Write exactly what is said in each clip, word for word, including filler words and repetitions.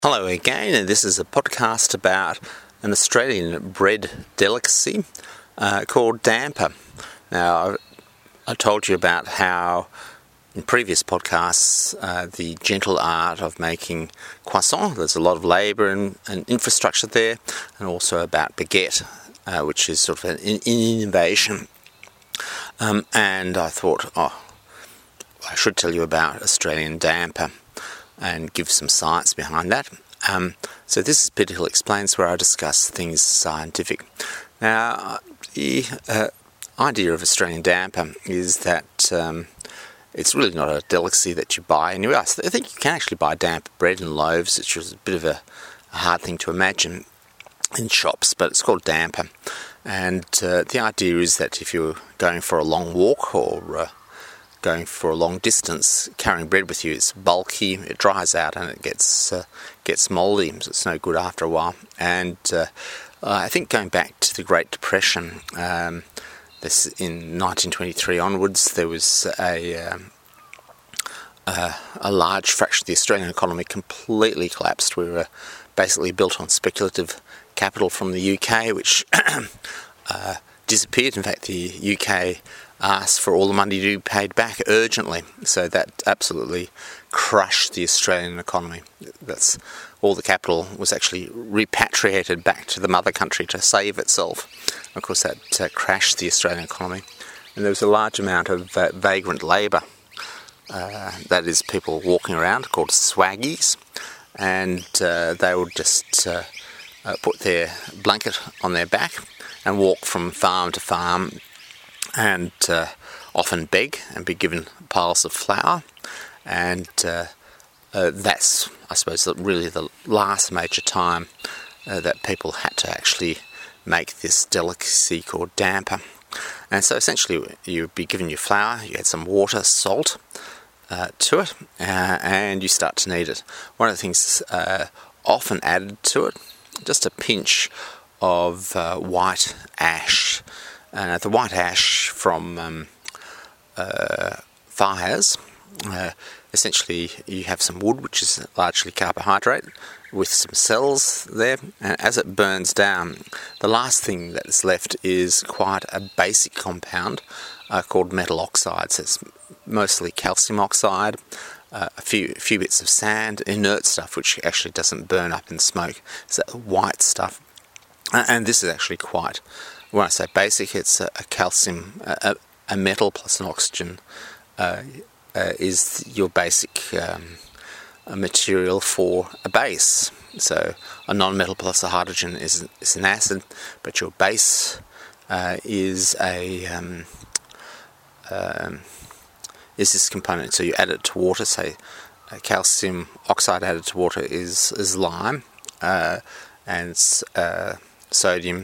Hello again, and this is a podcast about an Australian bread delicacy uh, called damper. Now, I told you about how in previous podcasts uh, the gentle art of making croissant, there's a lot of labour and, and infrastructure there, and also about baguette, uh, which is sort of an, an innovation. Um, and I thought, oh, I should tell you about Australian damper and give some science behind that. Um, so this is Peter Hill Explains, where I discuss things scientific. Now, the uh, idea of Australian damper is that um, it's really not a delicacy that you buy anywhere else. I think you can actually buy damper bread and loaves, which is a bit of a, a hard thing to imagine in shops, but it's called damper. And uh, the idea is that if you're going for a long walk or uh, going for a long distance, carrying bread with you, it's bulky, it dries out, and it gets uh, gets mouldy, so it's no good after a while. And uh, I think going back to the Great Depression, um, this in nineteen twenty-three onwards, there was a um, uh, a large fraction of the Australian economy completely collapsed. We were basically built on speculative capital from the U K, which uh, disappeared. In fact, the U K asked for all the money to be paid back urgently, so that absolutely crushed the Australian economy. That's all the capital was actually repatriated back to the mother country to save itself. Of course, that uh, crashed the Australian economy, and there was a large amount of uh, vagrant labour. Uh, that is, people walking around called swaggies, and uh, they would just uh, uh, put their blanket on their back and walk from farm to farm, and uh, often beg and be given piles of flour. And uh, uh, that's, I suppose, really the last major time uh, that people had to actually make this delicacy called damper. And so essentially you'd be given your flour, you add some water, salt uh, to it, uh, and you start to knead it. One of the things uh, often added to it, just a pinch of uh, white ash. Uh, the white ash from um, uh, fires, uh, essentially you have some wood, which is largely carbohydrate, with some cells there, and as it burns down, the last thing that is left is quite a basic compound uh, called metal oxides. It's mostly calcium oxide, uh, a few few bits of sand, inert stuff which actually doesn't burn up in smoke. It's that white stuff, uh, and this is actually quite, when I say basic, it's a, a calcium, a, a metal plus an oxygen uh, uh, is your basic um, material for a base. So a non-metal plus a hydrogen is, is an acid, but your base uh, is a um, um, is this component. So you add it to water. Say a calcium oxide added to water is is lime, uh, and uh, sodium.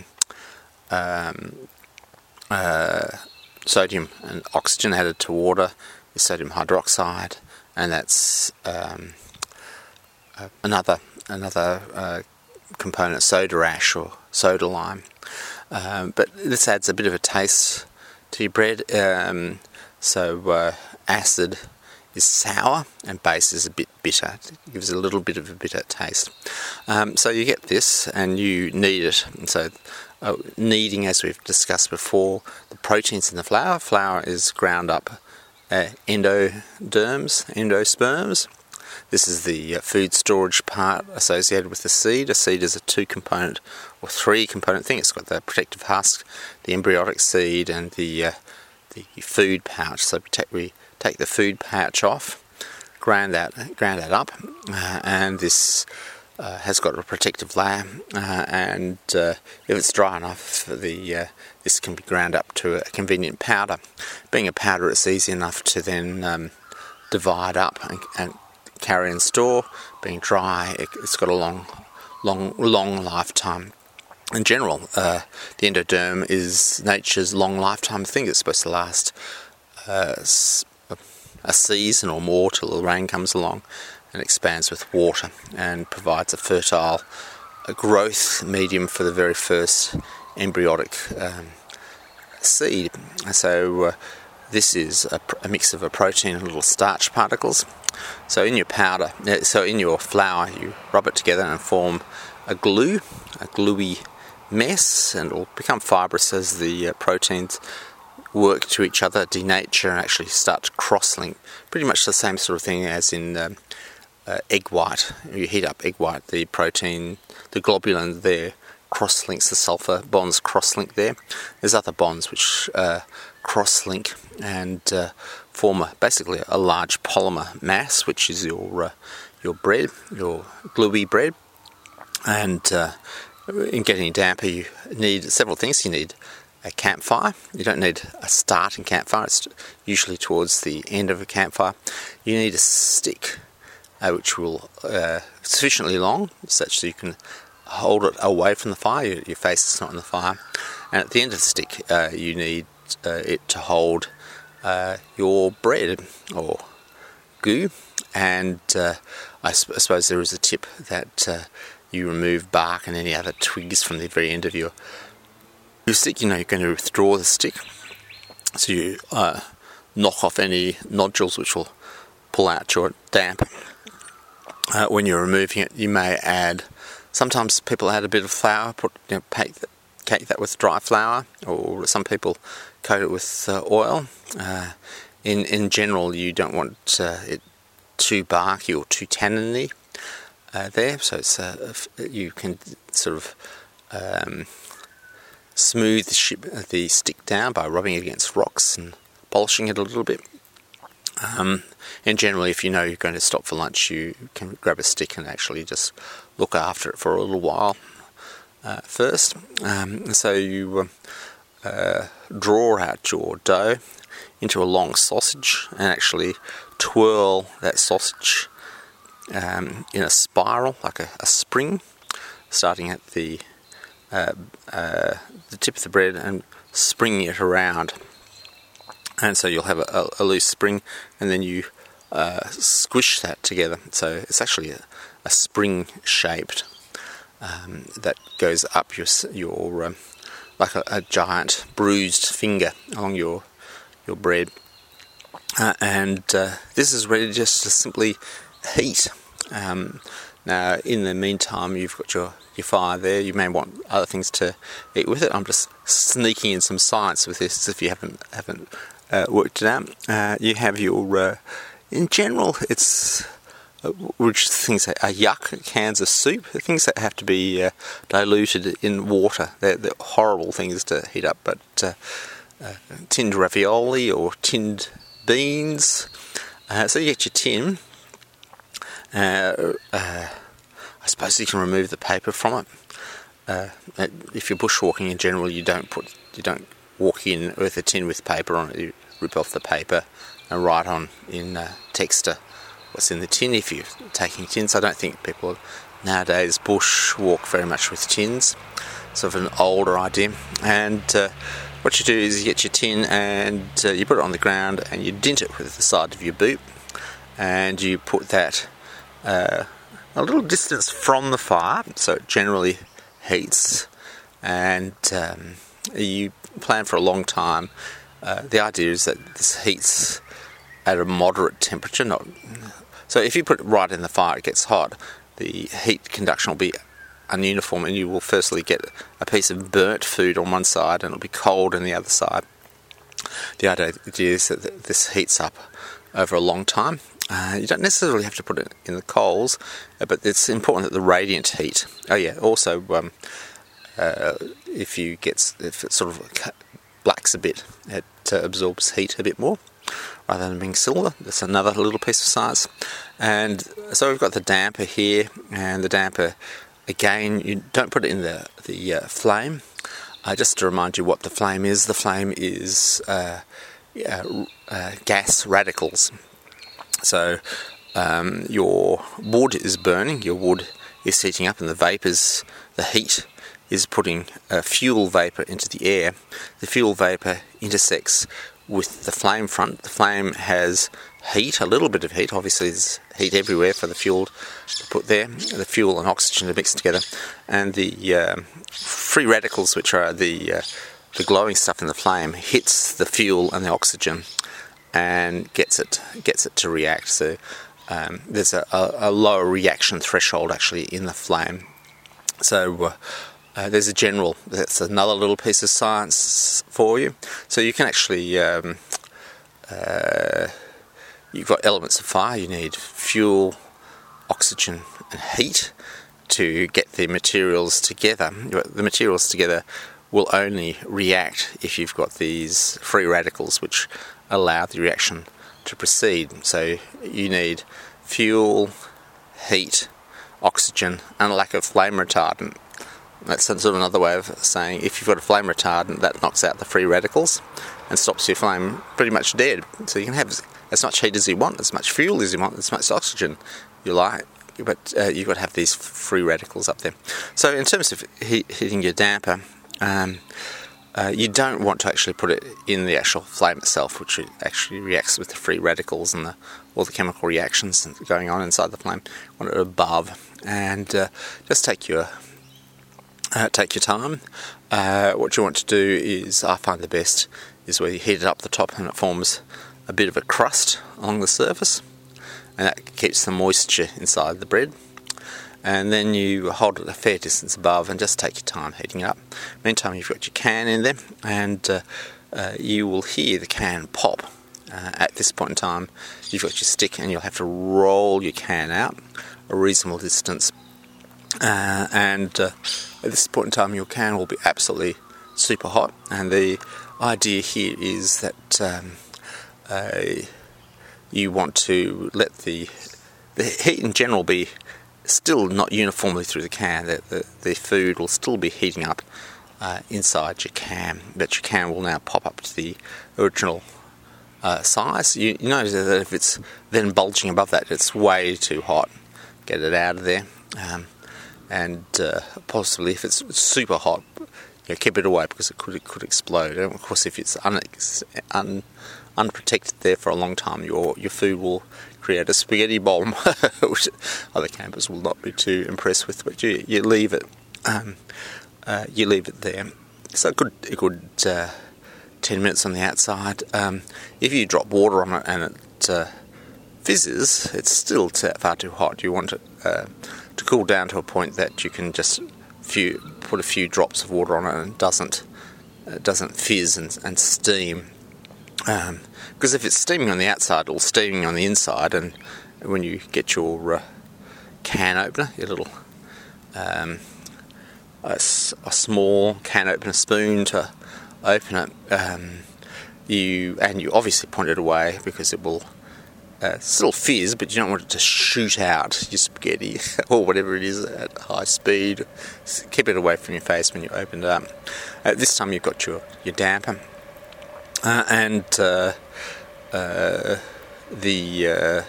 Um, uh, sodium and oxygen added to water is sodium hydroxide, and that's um, uh, another another uh, component, soda ash or soda lime. Um, but this adds a bit of a taste to your bread. Um, so uh, acid is sour and base is a bit bitter. It gives a little bit of a bitter taste. Um, so you get this and you knead it. And so uh, kneading, as we've discussed before, the proteins in the flour. Flour is ground up uh, endoderms, endosperms. This is the uh, food storage part associated with the seed. A seed is a two-component or three-component thing. It's got the protective husk, the embryonic seed, and the uh, the food pouch. So we take, we take the food pouch off, grind that, grind that up, uh, and this uh, has got a protective layer. Uh, and uh, if it's dry enough, the uh, this can be ground up to a convenient powder. Being a powder, it's easy enough to then um, divide up and, and carry and store. Being dry, it, it's got a long, long, long lifetime. In general, uh, the endoderm is nature's long lifetime thing. It's supposed to last uh, a season or more till the rain comes along and expands with water and provides a fertile a growth medium for the very first embryonic um, seed. So uh, this is a, a mix of a protein and little starch particles. So in your powder, so in your flour, you rub it together and form a glue, a gluey mess, and it will become fibrous as the uh, proteins work to each other, denature, and actually start to cross-link. Pretty much the same sort of thing as in um, uh, egg white. You heat up egg white, the protein, the globulin there cross-links the sulfur bonds, cross-link there. There's other bonds which uh, cross-link and uh, form a, basically a large polymer mass, which is your uh, your bread, your gluey bread. And uh, in getting damper, you need several things. You need a campfire. You don't need a starting campfire. It's usually towards the end of a campfire. You need a stick, uh, which will uh, sufficiently long, such that you can hold it away from the fire. Your, your face is not in the fire. And at the end of the stick, uh, you need uh, it to hold uh, your bread or goo. And uh, I, sp- I suppose there is a tip that uh, you remove bark and any other twigs from the very end of your, your stick. You know, you're going to withdraw the stick, so you uh, knock off any nodules which will pull out your damper. Uh, when you're removing it, you may add, sometimes people add a bit of flour, put you know, cake, that, cake that with dry flour, or some people coat it with uh, oil. Uh, in, in general, you don't want uh, it too barky or too tanniny uh, there, so it's, uh, you can sort of um, smooth the, ship, the stick down by rubbing it against rocks and polishing it a little bit. Um, and generally, if you know you're going to stop for lunch, you can grab a stick and actually just look after it for a little while uh, first. Um, so you uh, draw out your dough into a long sausage and actually twirl that sausage um, in a spiral, like a, a spring, starting at the uh, uh, the tip of the bread and springing it around. And so you'll have a, a, a loose spring, and then you uh, squish that together. So it's actually a, a spring shaped um, that goes up your your um, like a, a giant bruised finger along your your bread. Uh, and uh, this is ready just to simply heat. Um, now, in the meantime, you've got your, your fire there. You may want other things to eat with it. I'm just sneaking in some science with this if you haven't haven't uh, worked it out. Uh, you have your, uh, in general, it's uh, which things are yuck cans of soup, things that have to be uh, diluted in water. They're, they're horrible things to heat up, but uh, uh, tinned ravioli or tinned beans. Uh, so you get your tin. Uh, uh, I suppose you can remove the paper from it. Uh, if you're bushwalking in general, you don't put you don't walk in with a tin with paper on it. You rip off the paper and write on in uh, text what's in the tin. If you're taking tins, I don't think people nowadays bushwalk very much with tins. Sort of an older idea. And uh, what you do is you get your tin and uh, you put it on the ground and you dint it with the side of your boot, and you put that uh, a little distance from the fire, so it generally heats, and um, you plan for a long time. Uh, the idea is that this heats at a moderate temperature. Not so if you put it right in the fire, it gets hot. The heat conduction will be ununiform, and you will firstly get a piece of burnt food on one side, and it'll be cold on the other side. The idea is that this heats up over a long time. Uh, you don't necessarily have to put it in the coals, uh, but it's important that the radiant heat. Oh yeah, also um, uh, if you get if it sort of blacks a bit, it uh, absorbs heat a bit more rather than being silver. That's another little piece of science. And so we've got the damper here, and the damper again, you don't put it in the the uh, flame. Uh, just to remind you what the flame is, the flame is uh, uh, uh, gas radicals. So um, your wood is burning, your wood is heating up, and the vapours, the heat is putting uh, fuel vapour into the air. The fuel vapour intersects with the flame front. The flame has heat, a little bit of heat. Obviously there's heat everywhere for the fuel to put there. The fuel and oxygen are mixed together, and the uh, free radicals, which are the uh, the glowing stuff in the flame, hits the fuel and the oxygen and gets it gets it to react. So um, there's a, a, a lower reaction threshold actually in the flame. So uh, uh, there's a general, that's another little piece of science for you. So you can actually, um, uh, you've got elements of fire. You need fuel, oxygen and heat to get the materials together. The materials together will only react if you've got these free radicals which allow the reaction to proceed. So you need fuel, heat, oxygen and a lack of flame retardant. That's sort of another way of saying if you've got a flame retardant, that knocks out the free radicals and stops your flame pretty much dead. So you can have as much heat as you want, as much fuel as you want, as much oxygen you like, but uh, you've got to have these free radicals up there. So in terms of heat, heating your damper, um, uh, you don't want to actually put it in the actual flame itself, which actually reacts with the free radicals and the, all the chemical reactions going on inside the flame. You want it above, and uh, just take your uh, take your time. Uh, what you want to do is, I find the best is where you heat it up the top and it forms a bit of a crust along the surface, and that keeps the moisture inside the bread. And then you hold it a fair distance above and just take your time heating it up. Meantime, you've got your can in there, and uh, uh, you will hear the can pop. Uh, at this point in time, you've got your stick and you'll have to roll your can out a reasonable distance. Uh, and uh, at this point in time, your can will be absolutely super hot. And the idea here is that um, uh, you want to let the the heat in general be still not uniformly through the can. The, the, the food will still be heating up uh, inside your can, but your can will now pop up to the original uh, size. You, you notice that if it's then bulging above that, it's way too hot. Get it out of there. Um, and uh, possibly if it's super hot, you know, keep it away because it could it could explode. And of course, if it's un, un, unprotected there for a long time, your your food will create a spaghetti bomb, which other campers will not be too impressed with. But you you leave it, um, uh, you leave it there. So a good a good uh, ten minutes on the outside. Um, if you drop water on it and it uh, fizzes, it's still t- far too hot. You want it uh, to cool down to a point that you can just few put a few drops of water on it and it doesn't it doesn't fizz and, and steam. Um, because if it's steaming on the outside, it'll steaming on the inside, and when you get your uh, can opener, your little um, a, a small can opener spoon to open it, um, you and you obviously point it away because it will uh, still fizz, but you don't want it to shoot out your spaghetti or whatever it is at high speed. Keep it away from your face when you open it up. At this time, you've got your your damper. Uh, and uh, uh, the uh,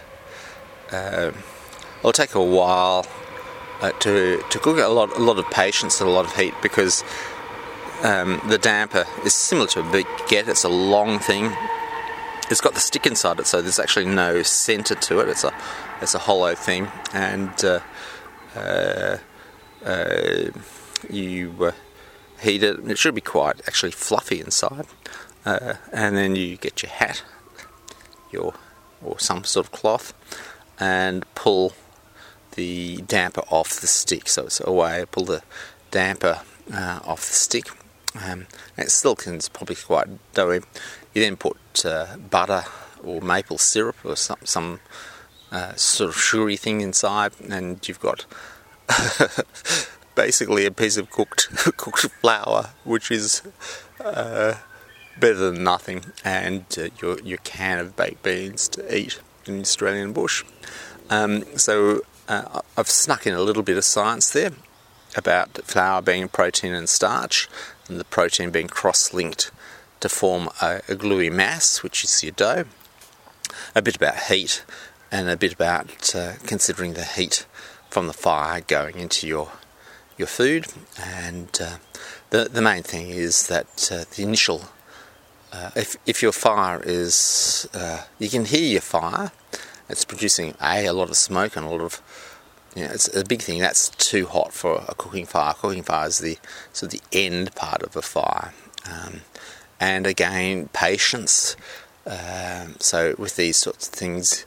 uh, it'll take a while uh, to to cook. A lot, a lot of patience and a lot of heat, because um, the damper is similar to a baguette. It's a long thing. It's got the stick inside it, so there's actually no centre to it. It's a it's a hollow thing, and uh, uh, uh, you uh, heat it. It should be quite actually fluffy inside. Uh, and then you get your hat, your or some sort of cloth, and pull the damper off the stick. So it's a way to pull the damper uh, off the stick. Um, and it still can, it's probably quite doughy. You then put uh, butter or maple syrup or some some uh, sort of sugary thing inside, and you've got basically a piece of cooked cooked flour, which is Uh, better than nothing, and uh, your your can of baked beans to eat in the Australian bush. Um, so uh, I've snuck in a little bit of science there about flour being a protein and starch, and the protein being cross-linked to form a, a gluey mass, which is your dough. A bit about heat, and a bit about uh, considering the heat from the fire going into your your food. And uh, the the main thing is that uh, the initial Uh, if if your fire is, uh, you can hear your fire, it's producing a, a lot of smoke and a lot of, you know, it's a big thing. That's too hot for a cooking fire. Cooking fire is the so the end part of a fire, um, and again patience. Um, so with these sorts of things,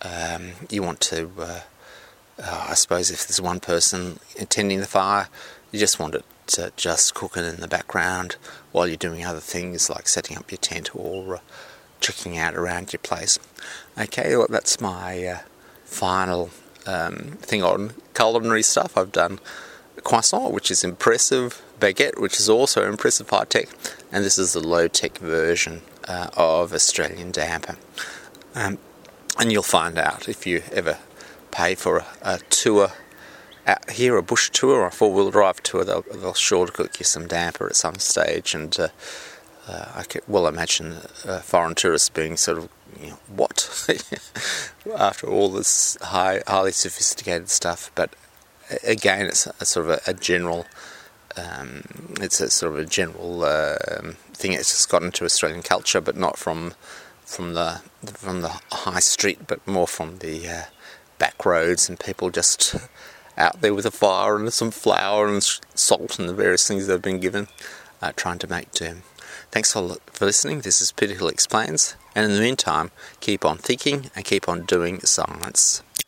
Um, you want to, uh, uh, I suppose if there's one person attending the fire, you just want it to just cooking in the background while you're doing other things like setting up your tent or uh, checking out around your place. Okay, well, that's my uh, final um, thing on culinary stuff. I've done croissant, which is impressive, baguette, which is also impressive high-tech, and this is the low-tech version uh, of Australian damper. Um, and you'll find out if you ever pay for a, a tour out here, a bush tour or a four-wheel drive tour, they'll, they'll sure cook you some damper at some stage, and uh, uh, I could well imagine uh, foreign tourists being sort of, you know, what? After all this high, highly sophisticated stuff. But again, it's a, a sort of a, a general, um, it's a sort of a general uh, thing. It's just got into Australian culture, but not from from the from the high street, but more from the uh, back roads, and people just out there with a fire and some flour and salt and the various things they've been given, uh, trying to make do. Thanks for, for listening. This is Peter Hill Explains, and in the meantime, keep on thinking and keep on doing science.